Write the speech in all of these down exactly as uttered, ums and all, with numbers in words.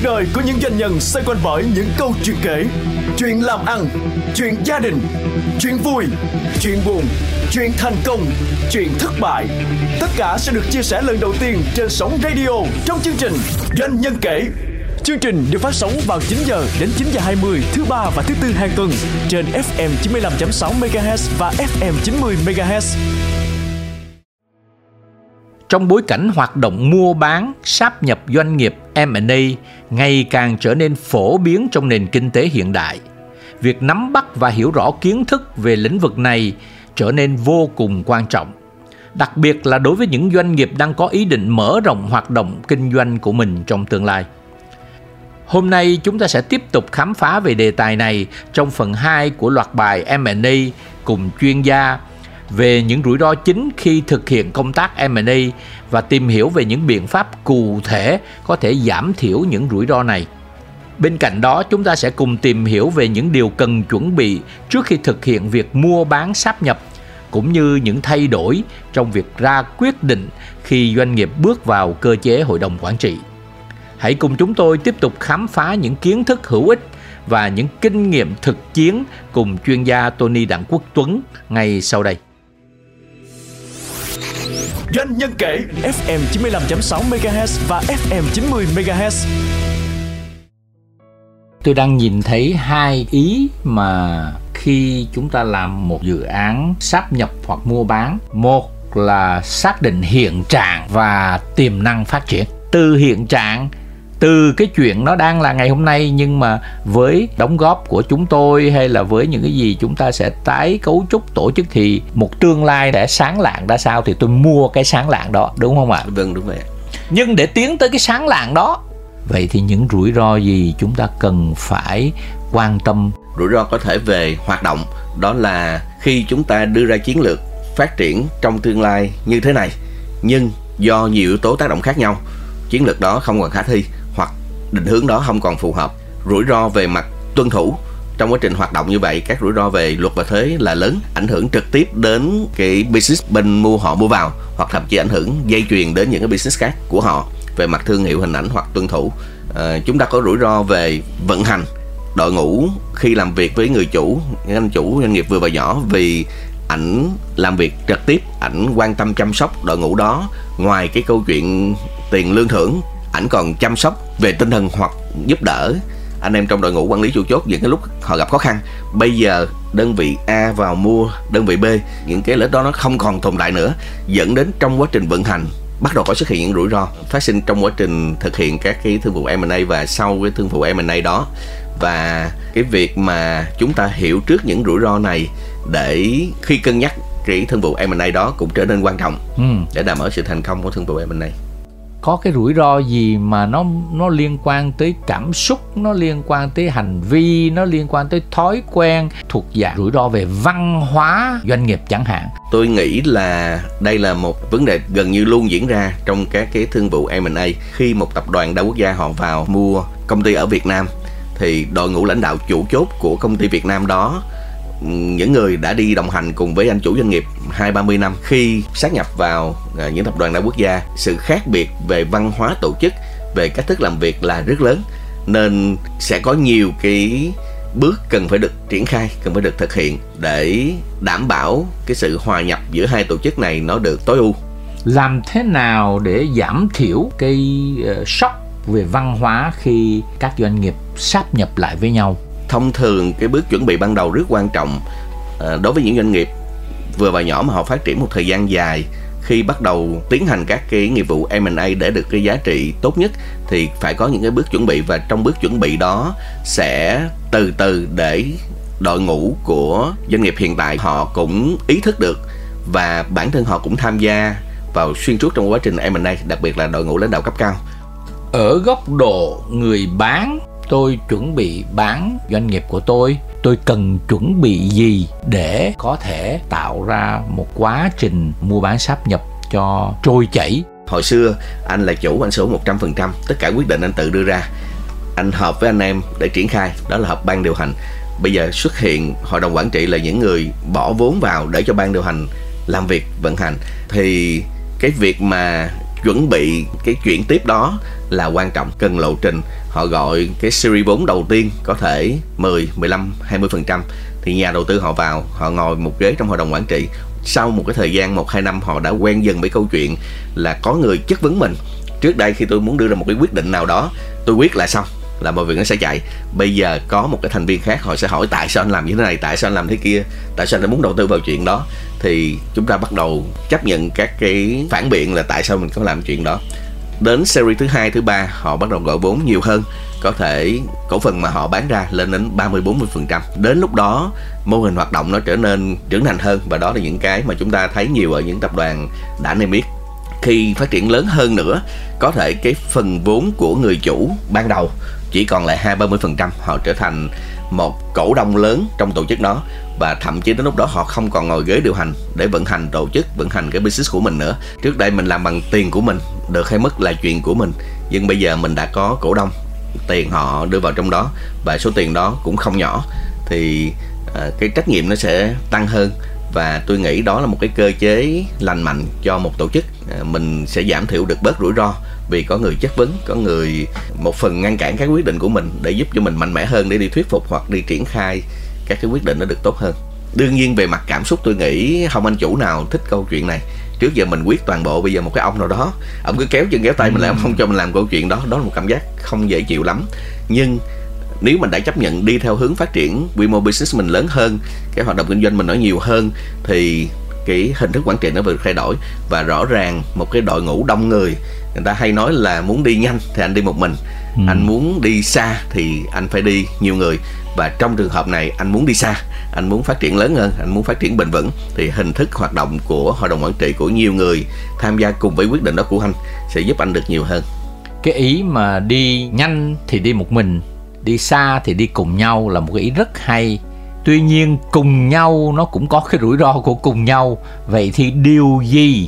đời của những doanh nhân xoay quanh bởi những câu chuyện kể, chuyện làm ăn, chuyện gia đình, chuyện vui, chuyện buồn, chuyện thành công, chuyện thất bại. Tất cả sẽ được chia sẻ lần đầu tiên trên sóng radio trong chương trình Doanh nhân kể. Chương trình được phát sóng vào chín giờ đến chín giờ hai mươi thứ ba và thứ tư hàng tuần trên ép em chín mươi lăm phẩy sáu mê ga héc và ép em chín mươi mê ga héc. Trong bối cảnh hoạt động mua bán, sáp nhập doanh nghiệp em and a ngày càng trở nên phổ biến trong nền kinh tế hiện đại, việc nắm bắt và hiểu rõ kiến thức về lĩnh vực này trở nên vô cùng quan trọng, đặc biệt là đối với những doanh nghiệp đang có ý định mở rộng hoạt động kinh doanh của mình trong tương lai. Hôm nay chúng ta sẽ tiếp tục khám phá về đề tài này trong phần hai của loạt bài em and a cùng chuyên gia về những rủi ro chính khi thực hiện công tác em and a và tìm hiểu về những biện pháp cụ thể có thể giảm thiểu những rủi ro này. Bên cạnh đó, chúng ta sẽ cùng tìm hiểu về những điều cần chuẩn bị trước khi thực hiện việc mua bán sáp nhập, cũng như những thay đổi trong việc ra quyết định khi doanh nghiệp bước vào cơ chế hội đồng quản trị. Hãy cùng chúng tôi tiếp tục khám phá những kiến thức hữu ích và những kinh nghiệm thực chiến cùng chuyên gia Tony Đặng Quốc Tuấn ngay sau đây. Doanh nhân kể ép em chín mươi lăm phẩy sáu mê ga héc và ép em chín mươi mê ga héc. Tôi đang nhìn thấy hai ý mà khi chúng ta làm một dự án sáp nhập hoặc mua bán. Một là xác định hiện trạng và tiềm năng phát triển. Từ hiện trạng, từ cái chuyện nó đang là ngày hôm nay, nhưng mà với đóng góp của chúng tôi hay là với những cái gì chúng ta sẽ tái cấu trúc tổ chức thì một tương lai để sáng lạng ra sao thì tôi mua cái sáng lạng đó, đúng không ạ? Vâng, đúng vậy. Nhưng để tiến tới cái sáng lạng đó, vậy thì những rủi ro gì chúng ta cần phải quan tâm? Rủi ro có thể về hoạt động, đó là khi chúng ta đưa ra chiến lược phát triển trong tương lai như thế này, nhưng do nhiều yếu tố tác động khác nhau, chiến lược đó không còn khả thi hoặc định hướng đó không còn phù hợp. Rủi ro về mặt tuân thủ trong quá trình hoạt động như vậy, các rủi ro về luật và thuế là lớn, ảnh hưởng trực tiếp đến cái business bên mua họ mua vào, hoặc thậm chí ảnh hưởng dây chuyền đến những cái business khác của họ về mặt thương hiệu, hình ảnh hoặc tuân thủ. À, chúng ta có rủi ro về vận hành đội ngũ khi làm việc với người chủ, những anh chủ doanh nghiệp vừa và nhỏ, vì ảnh làm việc trực tiếp, ảnh quan tâm chăm sóc đội ngũ đó. Ngoài cái câu chuyện tiền lương thưởng, ảnh còn chăm sóc về tinh thần hoặc giúp đỡ anh em trong đội ngũ quản lý chủ chốt những cái lúc họ gặp khó khăn. Bây giờ đơn vị A vào mua đơn vị B, những cái lợi ích đó nó không còn tồn tại nữa, dẫn đến trong quá trình vận hành bắt đầu có xuất hiện những rủi ro phát sinh trong quá trình thực hiện các cái thương vụ em and a và sau cái thương vụ em and a đó. Và cái việc mà chúng ta hiểu trước những rủi ro này để khi cân nhắc cái thương vụ em and a đó cũng trở nên quan trọng ừ. để đảm bảo sự thành công của thương vụ em and a. Có cái rủi ro gì mà nó nó liên quan tới cảm xúc, nó liên quan tới hành vi, nó liên quan tới thói quen, thuộc dạng rủi ro về văn hóa doanh nghiệp chẳng hạn? Tôi nghĩ là đây là một vấn đề gần như luôn diễn ra trong các cái thương vụ em and a. Khi một tập đoàn đa quốc gia họ vào mua công ty ở Việt Nam thì đội ngũ lãnh đạo chủ chốt của công ty Việt Nam đó, những người đã đi đồng hành cùng với anh chủ doanh nghiệp hai ba mươi năm, khi sát nhập vào những tập đoàn đa quốc gia, sự khác biệt về văn hóa tổ chức, về cách thức làm việc là rất lớn, nên sẽ có nhiều cái bước cần phải được triển khai, cần phải được thực hiện để đảm bảo cái sự hòa nhập giữa hai tổ chức này nó được tối ưu. Làm thế nào để giảm thiểu cái uh, sốc về văn hóa khi các doanh nghiệp sáp nhập lại với nhau? Thông thường cái bước chuẩn bị ban đầu rất quan trọng à, đối với những doanh nghiệp vừa và nhỏ mà họ phát triển một thời gian dài. Khi bắt đầu tiến hành các cái nghiệp vụ em and a để được cái giá trị tốt nhất thì phải có những cái bước chuẩn bị, và trong bước chuẩn bị đó sẽ từ từ để đội ngũ của doanh nghiệp hiện tại họ cũng ý thức được và bản thân họ cũng tham gia vào xuyên suốt trong quá trình em and a, đặc biệt là đội ngũ lãnh đạo cấp cao. Ở góc độ người bán, tôi chuẩn bị bán doanh nghiệp của tôi, tôi cần chuẩn bị gì để có thể tạo ra một quá trình mua bán sáp nhập cho trôi chảy? Hồi xưa anh là chủ, anh số một trăm phần trăm, tất cả quyết định anh tự đưa ra, anh hợp với anh em để triển khai, đó là họp ban điều hành. Bây giờ xuất hiện hội đồng quản trị là những người bỏ vốn vào để cho ban điều hành làm việc vận hành, thì cái việc mà chuẩn bị cái chuyển tiếp đó là quan trọng, cần lộ trình. Họ gọi cái series vốn đầu tiên có thể mười, mười lăm, hai mươi phần trăm thì nhà đầu tư họ vào, họ ngồi một ghế trong hội đồng quản trị. Sau một cái thời gian một hai năm họ đã quen dần với câu chuyện là có người chất vấn mình. Trước đây khi tôi muốn đưa ra một cái quyết định nào đó, tôi quyết là xong là mọi việc nó sẽ chạy. Bây giờ có một cái thành viên khác, họ sẽ hỏi tại sao anh làm như thế này, tại sao anh làm thế kia, tại sao anh muốn đầu tư vào chuyện đó. Thì chúng ta bắt đầu chấp nhận các cái phản biện là tại sao mình có làm chuyện đó. Đến series thứ hai, thứ ba họ bắt đầu gọi vốn nhiều hơn, có thể cổ phần mà họ bán ra lên đến ba mươi, bốn mươi phần trăm. Đến lúc đó mô hình hoạt động nó trở nên trưởng thành hơn, và đó là những cái mà chúng ta thấy nhiều ở những tập đoàn đã niêm yết. Khi phát triển lớn hơn nữa, có thể cái phần vốn của người chủ ban đầu chỉ còn lại hai ba mươi phần trăm, họ trở thành một cổ đông lớn trong tổ chức đó, và thậm chí đến lúc đó họ không còn ngồi ghế điều hành để vận hành tổ chức, vận hành cái business của mình nữa. Trước đây mình làm bằng tiền của mình, được hay mất là chuyện của mình, nhưng bây giờ mình đã có cổ đông, tiền họ đưa vào trong đó và số tiền đó cũng không nhỏ, thì uh, cái trách nhiệm nó sẽ tăng hơn. Và tôi nghĩ đó là một cái cơ chế lành mạnh cho một tổ chức. Mình sẽ giảm thiểu được bớt rủi ro vì có người chất vấn, có người một phần ngăn cản các quyết định của mình, để giúp cho mình mạnh mẽ hơn để đi thuyết phục hoặc đi triển khai các cái quyết định nó được tốt hơn. Đương nhiên về mặt cảm xúc tôi nghĩ không anh chủ nào thích câu chuyện này. Trước giờ mình quyết toàn bộ, bây giờ một cái ông nào đó ông cứ kéo chân kéo tay mình lại, ông không cho mình làm câu chuyện đó, đó là một cảm giác không dễ chịu lắm. Nhưng nếu mình đã chấp nhận đi theo hướng phát triển quy mô business mình lớn hơn, cái hoạt động kinh doanh mình nó nhiều hơn, thì cái hình thức quản trị nó được thay đổi. Và rõ ràng một cái đội ngũ đông người, người ta hay nói là muốn đi nhanh thì anh đi một mình, ừ. anh muốn đi xa thì anh phải đi nhiều người. Và trong trường hợp này anh muốn đi xa, anh muốn phát triển lớn hơn, anh muốn phát triển bền vững, thì hình thức hoạt động của hội đồng quản trị của nhiều người tham gia cùng với quyết định đó của anh sẽ giúp anh được nhiều hơn. Cái ý mà đi nhanh thì đi một mình, đi xa thì đi cùng nhau là một cái ý rất hay. Tuy nhiên cùng nhau nó cũng có cái rủi ro của cùng nhau. Vậy thì điều gì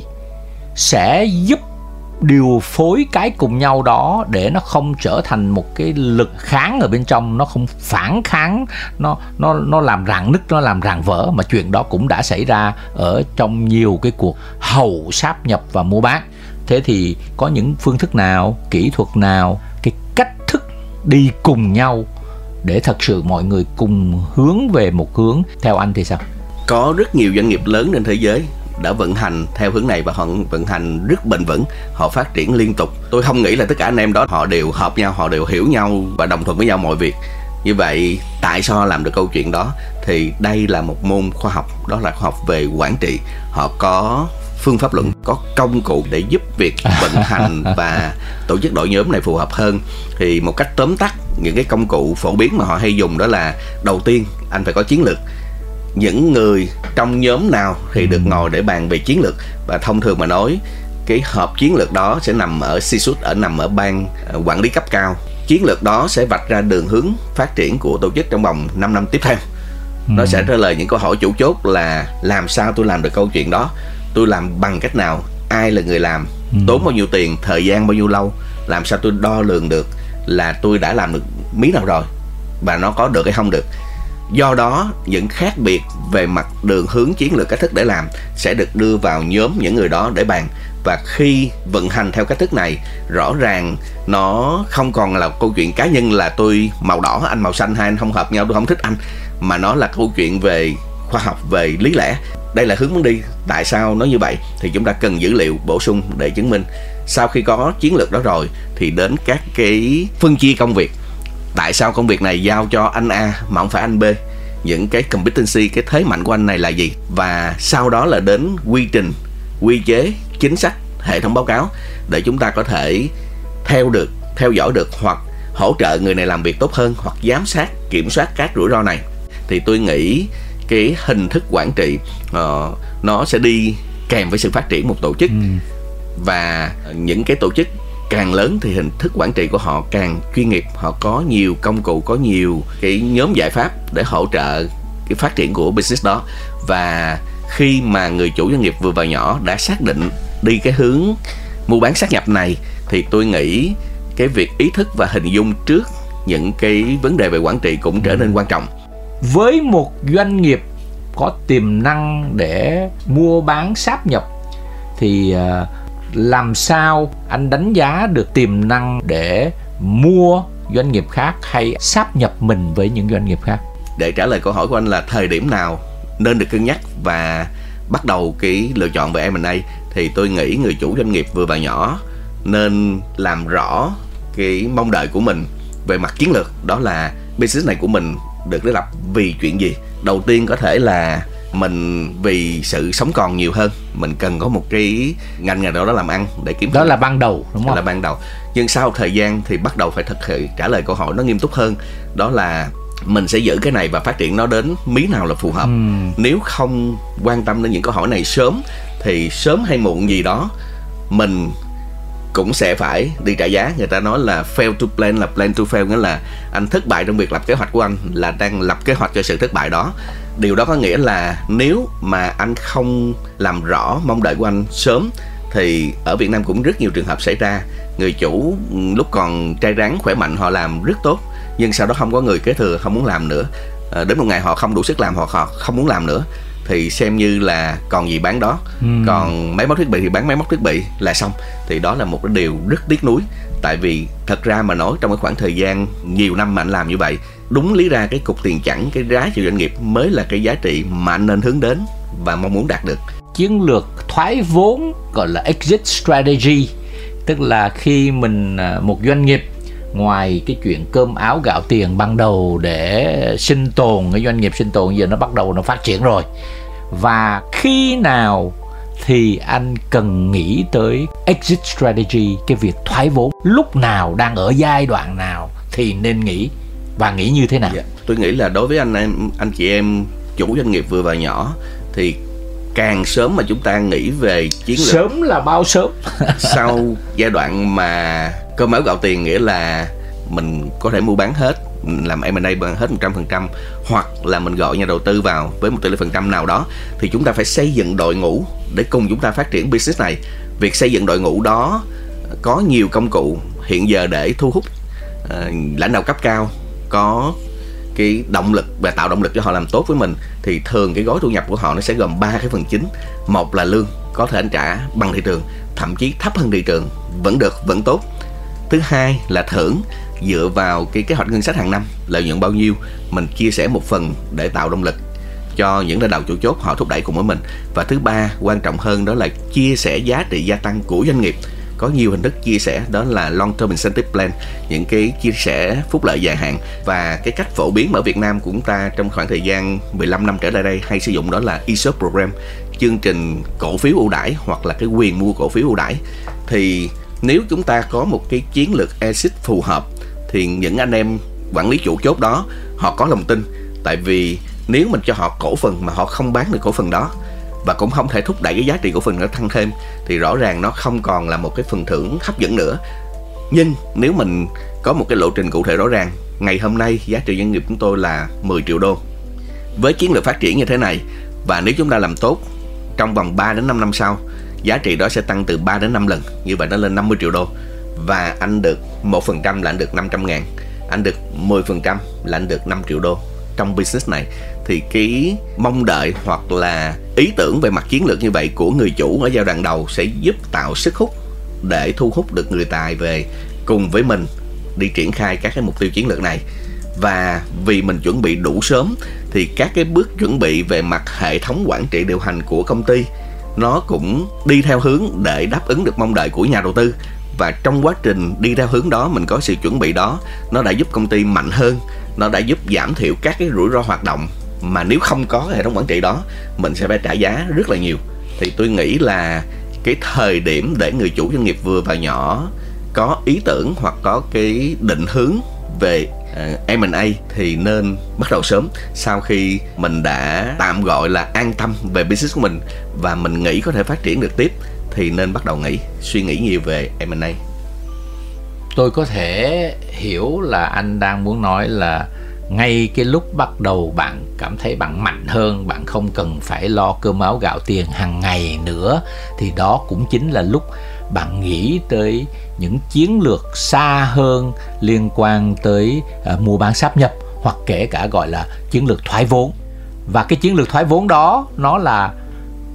sẽ giúp điều phối cái cùng nhau đó để nó không trở thành một cái lực kháng ở bên trong, nó không phản kháng, nó nó nó làm rạn nứt, nó làm rạn vỡ, mà chuyện đó cũng đã xảy ra ở trong nhiều cái cuộc hậu sáp nhập và mua bán. Thế thì có những phương thức nào, kỹ thuật nào, cái cách thức đi cùng nhau để thật sự mọi người cùng hướng về một hướng, theo anh thì sao? Có rất nhiều doanh nghiệp lớn trên thế giới đã vận hành theo hướng này và họ vận hành rất bền vững, họ phát triển liên tục. Tôi không nghĩ là tất cả anh em đó họ đều hợp nhau, họ đều hiểu nhau và đồng thuận với nhau mọi việc. Như vậy tại sao họ làm được câu chuyện đó? Thì đây là một môn khoa học, đó là khoa học về quản trị. Họ có phương pháp luận, có công cụ để giúp việc vận hành và tổ chức đội nhóm này phù hợp hơn. Thì một cách tóm tắt, những cái công cụ phổ biến mà họ hay dùng đó là: đầu tiên, anh phải có chiến lược. Những người trong nhóm nào thì được ngồi để bàn về chiến lược, và thông thường mà nói, cái họp chiến lược đó sẽ nằm ở C-suite, ở nằm ở ban quản lý cấp cao. Chiến lược đó sẽ vạch ra đường hướng phát triển của tổ chức trong vòng năm năm tiếp theo. Nó sẽ trả lời những câu hỏi chủ chốt là: làm sao tôi làm được câu chuyện đó, tôi làm bằng cách nào, ai là người làm, tốn bao nhiêu tiền, thời gian bao nhiêu lâu, làm sao tôi đo lường được là tôi đã làm được mí nào rồi và nó có được hay không được. Do đó những khác biệt về mặt đường hướng, chiến lược, cách thức để làm sẽ được đưa vào nhóm những người đó để bàn. Và khi vận hành theo cách thức này, rõ ràng nó không còn là câu chuyện cá nhân là tôi màu đỏ, anh màu xanh, hai anh không hợp nhau, tôi không thích anh, mà nó là câu chuyện về khoa học, về lý lẽ. Đây là hướng muốn đi, tại sao nó như vậy, thì chúng ta cần dữ liệu bổ sung để chứng minh. Sau khi có chiến lược đó rồi thì đến các cái phân chia công việc. Tại sao công việc này giao cho anh A mà không phải anh B? Những cái competency, cái thế mạnh của anh này là gì? Và sau đó là đến quy trình, quy chế, chính sách, hệ thống báo cáo, để chúng ta có thể theo được, theo dõi được, hoặc hỗ trợ người này làm việc tốt hơn, hoặc giám sát, kiểm soát các rủi ro này. Thì tôi nghĩ cái hình thức quản trị uh, nó sẽ đi kèm với sự phát triển một tổ chức. ừ. Và những cái tổ chức càng lớn thì hình thức quản trị của họ càng chuyên nghiệp, họ có nhiều công cụ, có nhiều cái nhóm giải pháp để hỗ trợ cái phát triển của business đó. Và khi mà người chủ doanh nghiệp vừa và nhỏ đã xác định đi cái hướng mua bán sát nhập này, thì tôi nghĩ cái việc ý thức và hình dung trước những cái vấn đề về quản trị cũng trở nên quan trọng. Với một doanh nghiệp có tiềm năng để mua bán sáp nhập thì làm sao anh đánh giá được tiềm năng để mua doanh nghiệp khác hay sáp nhập mình với những doanh nghiệp khác? Để trả lời câu hỏi của anh là thời điểm nào nên được cân nhắc và bắt đầu cái lựa chọn về em and a, thì tôi nghĩ người chủ doanh nghiệp vừa và nhỏ nên làm rõ cái mong đợi của mình về mặt chiến lược, đó là business này của mình được thiết lập vì chuyện gì. Đầu tiên có thể là mình vì sự sống còn nhiều hơn, mình cần có một cái ngành nghề đó, đó làm ăn để kiếm. Đó tiền. Là ban đầu, đúng không? Đó là ban đầu. Nhưng sau thời gian thì bắt đầu phải thực hiện trả lời câu hỏi nó nghiêm túc hơn, đó là mình sẽ giữ cái này và phát triển nó đến mí nào là phù hợp. uhm. Nếu không quan tâm đến những câu hỏi này sớm thì sớm hay muộn gì đó mình cũng sẽ phải đi trả giá. Người ta nói là fail to plan là plan to fail, nghĩa là anh thất bại trong việc lập kế hoạch của anh là đang lập kế hoạch cho sự thất bại đó. Điều đó có nghĩa là nếu mà anh không làm rõ mong đợi của anh sớm thì ở Việt Nam cũng rất nhiều trường hợp xảy ra. Người chủ lúc còn trai tráng khỏe mạnh họ làm rất tốt, nhưng sau đó không có người kế thừa, không muốn làm nữa. À, đến một ngày họ không đủ sức làm, họ, họ không muốn làm nữa, thì xem như là còn gì bán đó. uhm. Còn máy móc thiết bị thì bán máy móc thiết bị là xong. Thì đó là một cái điều rất tiếc nuối. Tại vì thật ra mà nói, trong cái khoảng thời gian nhiều năm mà anh làm như vậy, đúng lý ra cái cục tiền chẵn, cái giá trị doanh nghiệp mới là cái giá trị mà anh nên hướng đến và mong muốn đạt được. Chiến lược thoái vốn gọi là exit strategy, tức là khi mình một doanh nghiệp ngoài cái chuyện cơm áo gạo tiền ban đầu để sinh tồn, cái doanh nghiệp sinh tồn giờ nó bắt đầu nó phát triển rồi, và khi nào thì anh cần nghĩ tới exit strategy, cái việc thoái vốn, lúc nào, đang ở giai đoạn nào thì nên nghĩ và nghĩ như thế nào? Yeah. Tôi nghĩ là đối với anh em, anh chị em chủ doanh nghiệp vừa và nhỏ thì càng sớm mà chúng ta nghĩ về chiến lược. Sớm là bao sớm? Sau giai đoạn mà cơm áo gạo tiền, nghĩa là mình có thể mua bán hết, làm em and a bằng hết một trăm phần trăm, hoặc là mình gọi nhà đầu tư vào với một tỷ lệ phần trăm nào đó, thì chúng ta phải xây dựng đội ngũ để cùng chúng ta phát triển business này. Việc xây dựng đội ngũ đó có nhiều công cụ hiện giờ để thu hút uh, lãnh đạo cấp cao, có cái động lực và tạo động lực cho họ làm tốt với mình. Thì thường cái gói thu nhập của họ nó sẽ gồm ba cái phần chính. Một là lương, có thể anh trả bằng thị trường, thậm chí thấp hơn thị trường vẫn được, vẫn tốt. Thứ hai là thưởng, dựa vào cái kế hoạch ngân sách hàng năm, lợi nhuận bao nhiêu mình chia sẻ một phần để tạo động lực cho những lãnh đạo chủ chốt họ thúc đẩy cùng với mình. Và thứ ba, quan trọng hơn, đó là chia sẻ giá trị gia tăng của doanh nghiệp. Có nhiều hình thức chia sẻ, đó là long term incentive plan, những cái chia sẻ phúc lợi dài hạn. Và cái cách phổ biến ở Việt Nam của chúng ta trong khoảng thời gian mười lăm năm trở lại đây hay sử dụng, đó là e ét o pê program, chương trình cổ phiếu ưu đãi hoặc là cái quyền mua cổ phiếu ưu đãi. Thì nếu chúng ta có một cái chiến lược exit phù hợp thì những anh em quản lý chủ chốt đó họ có lòng tin. Tại vì nếu mình cho họ cổ phần mà họ không bán được cổ phần đó và cũng không thể thúc đẩy cái giá trị cổ phần nó tăng thêm, thì rõ ràng nó không còn là một cái phần thưởng hấp dẫn nữa. Nhưng nếu mình có một cái lộ trình cụ thể rõ ràng, ngày hôm nay giá trị doanh nghiệp chúng tôi là mười triệu đô. Với chiến lược phát triển như thế này, và nếu chúng ta làm tốt, trong vòng ba đến năm năm sau, giá trị đó sẽ tăng từ ba đến năm lần. Như vậy nó lên năm mươi triệu đô. Và anh được một phần trăm là anh được năm trăm ngàn, anh được mười phần trăm là anh được năm triệu đô trong business này. Thì cái mong đợi hoặc là ý tưởng về mặt chiến lược như vậy của người chủ ở giai đoạn đầu sẽ giúp tạo sức hút để thu hút được người tài về cùng với mình đi triển khai các cái mục tiêu chiến lược này. Và vì mình chuẩn bị đủ sớm thì các cái bước chuẩn bị về mặt hệ thống quản trị điều hành của công ty nó cũng đi theo hướng để đáp ứng được mong đợi của nhà đầu tư. Và trong quá trình đi theo hướng đó, mình có sự chuẩn bị đó, nó đã giúp công ty mạnh hơn, nó đã giúp giảm thiểu các cái rủi ro hoạt động mà nếu không có hệ thống quản trị đó mình sẽ phải trả giá rất là nhiều. Thì tôi nghĩ là cái thời điểm để người chủ doanh nghiệp vừa và nhỏ có ý tưởng hoặc có cái định hướng về uh, em and a thì nên bắt đầu sớm. Sau khi mình đã tạm gọi là an tâm về business của mình và mình nghĩ có thể phát triển được tiếp, thì nên bắt đầu nghĩ, suy nghĩ nhiều về em and a. Tôi có thể hiểu là anh đang muốn nói là ngay cái lúc bắt đầu bạn cảm thấy bạn mạnh hơn, bạn không cần phải lo cơm áo gạo tiền hàng ngày nữa, thì đó cũng chính là lúc bạn nghĩ tới những chiến lược xa hơn liên quan tới uh, mua bán sáp nhập, hoặc kể cả gọi là chiến lược thoái vốn. Và cái chiến lược thoái vốn đó nó là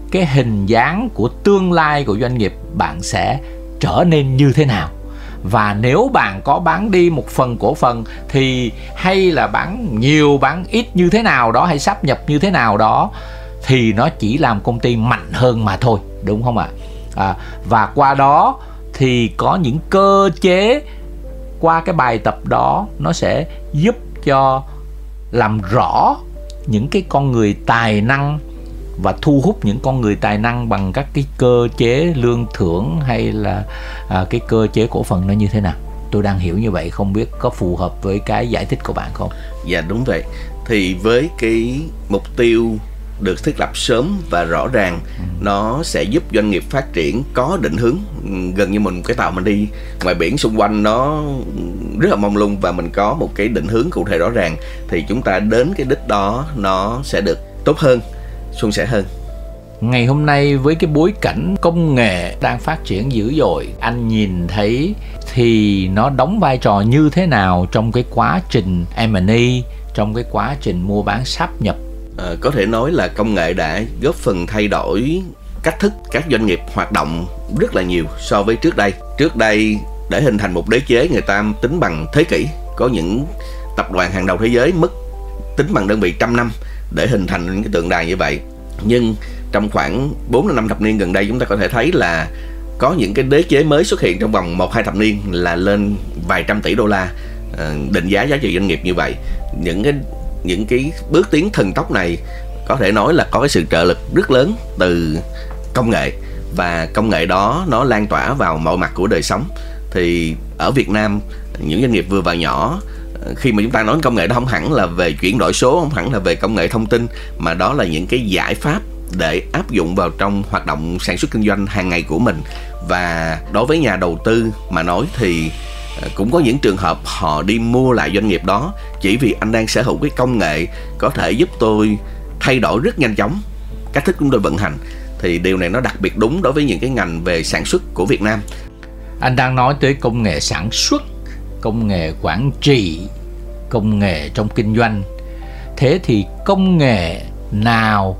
cái hình dáng của tương lai của doanh nghiệp bạn sẽ trở nên như thế nào. Và nếu bạn có bán đi một phần cổ phần thì hay là bán nhiều, bán ít như thế nào đó, hay sáp nhập như thế nào đó, thì nó chỉ làm công ty mạnh hơn mà thôi, đúng không ạ? À, và qua đó thì có những cơ chế, qua cái bài tập đó nó sẽ giúp cho làm rõ những cái con người tài năng và thu hút những con người tài năng bằng các cái cơ chế lương thưởng hay là à, cái cơ chế cổ phần nó như thế nào. Tôi đang hiểu như vậy, không biết có phù hợp với cái giải thích của bạn không? Dạ đúng vậy. Thì với cái mục tiêu được thiết lập sớm và rõ ràng, ừ. nó sẽ giúp doanh nghiệp phát triển có định hướng. Gần như mình cái tàu mình đi ngoài biển xung quanh nó rất là mông lung, và mình có một cái định hướng cụ thể rõ ràng thì chúng ta đến cái đích đó nó sẽ được tốt hơn, suôn sẻ hơn. Ngày hôm nay với cái bối cảnh công nghệ đang phát triển dữ dội, anh nhìn thấy thì nó đóng vai trò như thế nào trong cái quá trình em and a, trong cái quá trình mua bán sáp nhập? À, có thể nói là công nghệ đã góp phần thay đổi cách thức các doanh nghiệp hoạt động rất là nhiều so với trước đây. Trước đây để hình thành một đế chế người ta tính bằng thế kỷ, có những tập đoàn hàng đầu thế giới mất tính bằng đơn vị trăm năm để hình thành những cái tượng đài như vậy. Nhưng trong khoảng bốn đến năm thập niên gần đây chúng ta có thể thấy là có những cái đế chế mới xuất hiện trong vòng một hai thập niên là lên vài trăm tỷ đô la, định giá giá trị doanh nghiệp như vậy. Những cái những cái bước tiến thần tốc này có thể nói là có cái sự trợ lực rất lớn từ công nghệ, và công nghệ đó nó lan tỏa vào mọi mặt của đời sống. Thì ở Việt Nam, những doanh nghiệp vừa và nhỏ, khi mà chúng ta nói công nghệ đó không hẳn là về chuyển đổi số, không hẳn là về công nghệ thông tin, mà đó là những cái giải pháp để áp dụng vào trong hoạt động sản xuất kinh doanh hàng ngày của mình. Và đối với nhà đầu tư mà nói thì cũng có những trường hợp họ đi mua lại doanh nghiệp đó chỉ vì anh đang sở hữu cái công nghệ có thể giúp tôi thay đổi rất nhanh chóng cách thức chúng tôi vận hành. Thì điều này nó đặc biệt đúng đối với những cái ngành về sản xuất của Việt Nam. Anh đang nói tới công nghệ sản xuất, công nghệ quản trị, công nghệ trong kinh doanh. Thế thì công nghệ nào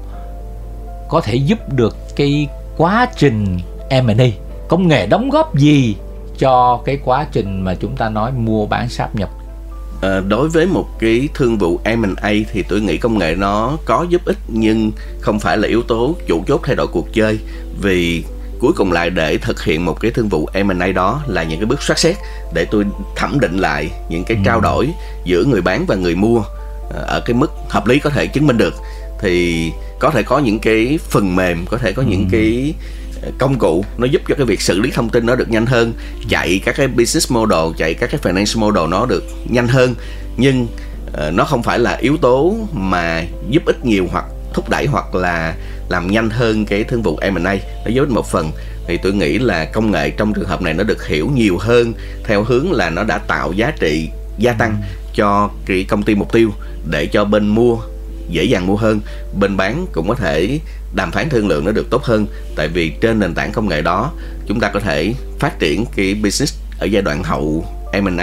có thể giúp được cái quá trình em and a? Công nghệ đóng góp gì cho cái quá trình mà chúng ta nói mua bán sáp nhập? À, đối với một cái thương vụ em and a thì tôi nghĩ công nghệ nó có giúp ích, nhưng không phải là yếu tố chủ chốt thay đổi cuộc chơi. Vì cuối cùng lại để thực hiện một cái thương vụ em and a đó là những cái bước soát xét để tôi thẩm định lại những cái ừ. trao đổi giữa người bán và người mua ở cái mức hợp lý có thể chứng minh được. Thì có thể có những cái phần mềm, có thể có ừ. những cái công cụ nó giúp cho cái việc xử lý thông tin nó được nhanh hơn, chạy các cái business model, chạy các cái financial model nó được nhanh hơn. Nhưng uh, nó không phải là yếu tố mà giúp ích nhiều hoặc thúc đẩy hoặc là làm nhanh hơn cái thương vụ em and a. Nó giúp ích một phần. Thì tôi nghĩ là công nghệ trong trường hợp này nó được hiểu nhiều hơn theo hướng là nó đã tạo giá trị gia tăng cho cái công ty mục tiêu, để cho bên mua dễ dàng mua hơn, bên bán cũng có thể đàm phán thương lượng nó được tốt hơn. Tại vì trên nền tảng công nghệ đó chúng ta có thể phát triển cái business ở giai đoạn hậu em and a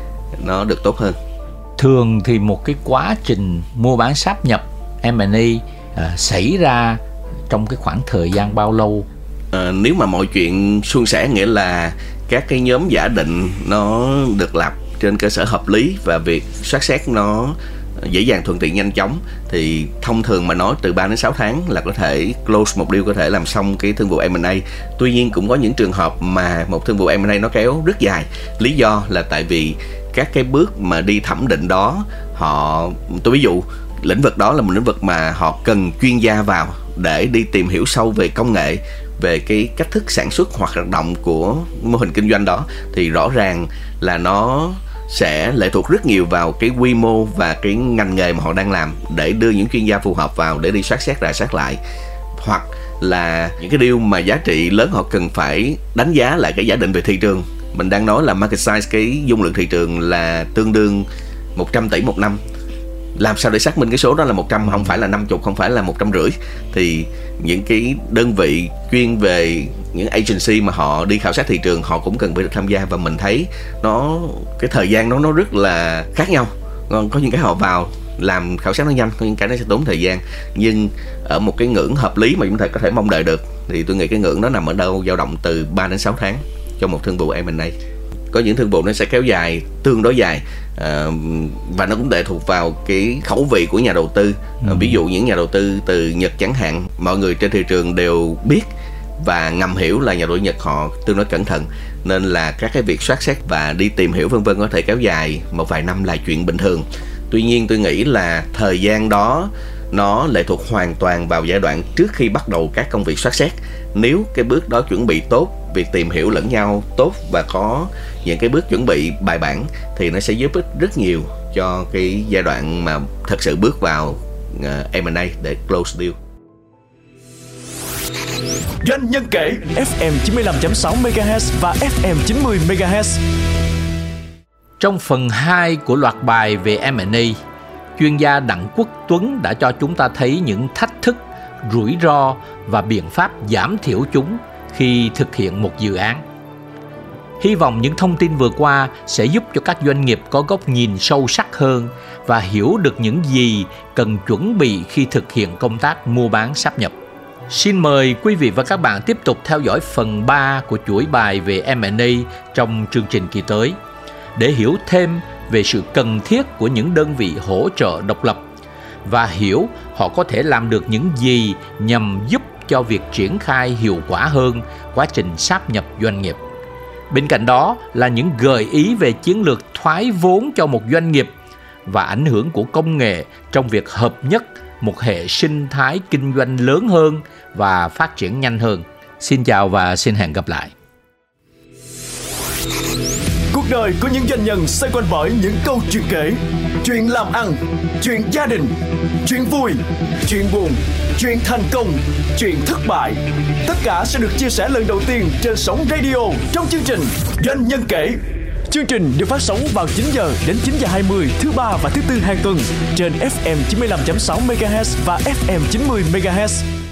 nó được tốt hơn. Thường thì một cái quá trình mua bán sáp nhập em and a à, xảy ra trong cái khoảng thời gian bao lâu? À, nếu mà mọi chuyện suôn sẻ, nghĩa là các cái nhóm giả định nó được lập trên cơ sở hợp lý và việc soát xét nó dễ dàng, thuận tiện, nhanh chóng, thì thông thường mà nói từ ba đến sáu tháng là có thể close một deal, có thể làm xong cái thương vụ em and a. Tuy nhiên cũng có những trường hợp mà một thương vụ em and a nó kéo rất dài. Lý do là tại vì các cái bước mà đi thẩm định đó, họ, tôi ví dụ lĩnh vực đó là một lĩnh vực mà họ cần chuyên gia vào để đi tìm hiểu sâu về công nghệ, về cái cách thức sản xuất hoặc hoạt động của mô hình kinh doanh đó, thì rõ ràng là nó sẽ lệ thuộc rất nhiều vào cái quy mô và cái ngành nghề mà họ đang làm, để đưa những chuyên gia phù hợp vào để đi soát xét, rà soát lại. Hoặc là những cái deal mà giá trị lớn, họ cần phải đánh giá lại cái giả định về thị trường. Mình đang nói là market size, cái dung lượng thị trường là tương đương một trăm tỷ một năm. Làm sao để xác minh cái số đó là một trăm, không phải là năm mươi, không phải là một trăm rưỡi. Thì những cái đơn vị chuyên về những agency mà họ đi khảo sát thị trường, họ cũng cần phải được tham gia. Và mình thấy nó cái thời gian đó nó rất là khác nhau. Có những cái họ vào làm khảo sát nó nhanh, có những cái nó sẽ tốn thời gian, nhưng ở một cái ngưỡng hợp lý mà chúng ta có thể mong đợi được, thì tôi nghĩ cái ngưỡng đó nằm ở đâu dao động từ ba đến sáu tháng cho một thương vụ em and a. Có những thương vụ nó sẽ kéo dài tương đối dài, à, và nó cũng lệ thuộc vào cái khẩu vị của nhà đầu tư. ừ. Ví dụ những nhà đầu tư từ Nhật chẳng hạn, mọi người trên thị trường đều biết và ngầm hiểu là nhà đầu tư Nhật họ tương đối cẩn thận, nên là các cái việc soát xét và đi tìm hiểu vân vân có thể kéo dài một vài năm là chuyện bình thường. Tuy nhiên tôi nghĩ là thời gian đó nó lệ thuộc hoàn toàn vào giai đoạn trước khi bắt đầu các công việc soát xét. Nếu cái bước đó chuẩn bị tốt, việc tìm hiểu lẫn nhau tốt và có những cái bước chuẩn bị bài bản, thì nó sẽ giúp ích rất nhiều cho cái giai đoạn mà thật sự bước vào uh, em and a để close deal. Doanh nhân kể ép em chín mươi lăm phẩy sáu mê ga héc và ép em chín mươi mê ga héc. Trong phần hai của loạt bài về em and a, chuyên gia Đặng Quốc Tuấn đã cho chúng ta thấy những thách thức, rủi ro và biện pháp giảm thiểu chúng khi thực hiện một dự án. Hy vọng những thông tin vừa qua sẽ giúp cho các doanh nghiệp có góc nhìn sâu sắc hơn và hiểu được những gì cần chuẩn bị khi thực hiện công tác mua bán sáp nhập. Xin mời quý vị và các bạn tiếp tục theo dõi phần ba của chuỗi bài về em and a trong chương trình kỳ tới, để hiểu thêm về sự cần thiết của những đơn vị hỗ trợ độc lập và hiểu họ có thể làm được những gì nhằm giúp cho việc triển khai hiệu quả hơn quá trình sáp nhập doanh nghiệp. Bên cạnh đó là những gợi ý về chiến lược thoái vốn cho một doanh nghiệp và ảnh hưởng của công nghệ trong việc hợp nhất một hệ sinh thái kinh doanh lớn hơn và phát triển nhanh hơn. Xin chào và xin hẹn gặp lại. Cuộc đời của những doanh nhân xoay quanh bởi những câu chuyện kể, chuyện làm ăn, chuyện gia đình, chuyện vui, chuyện buồn, chuyện thành công, chuyện thất bại. Tất cả sẽ được chia sẻ lần đầu tiên trên sóng radio trong chương trình Doanh nhân kể. Chương trình được phát sóng vào chín giờ đến chín giờ hai mươi thứ ba và thứ tư hàng tuần trên ép em chín mươi lăm phẩy sáu mê ga héc và ép em chín mươi mê ga héc.